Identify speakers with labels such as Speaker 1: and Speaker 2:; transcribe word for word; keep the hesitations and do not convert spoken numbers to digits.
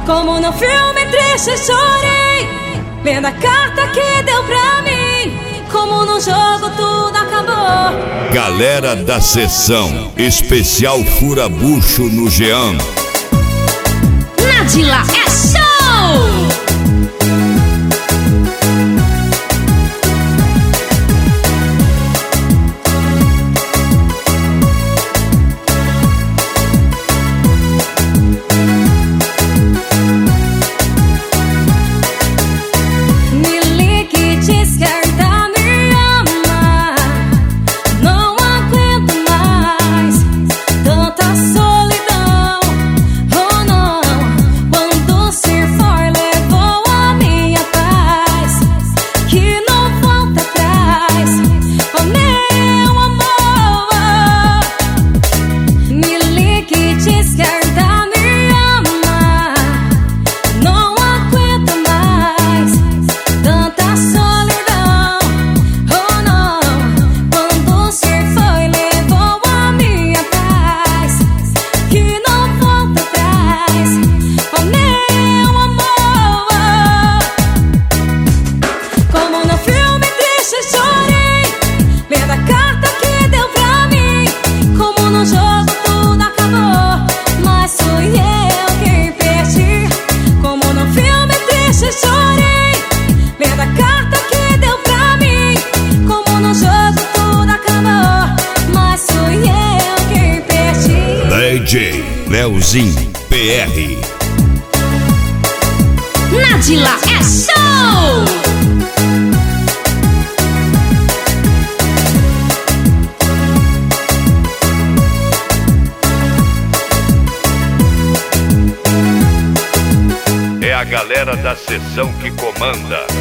Speaker 1: Como no filme triste chorei, lendo a carta que deu pra mim. Como no jogo tudo acabou.
Speaker 2: Galera da Sessão, especial Furabucho no Jean.
Speaker 1: Nadila é show!
Speaker 2: D J Leozinho P R.
Speaker 1: Nadila é show!
Speaker 2: É a galera da Sessão que comanda.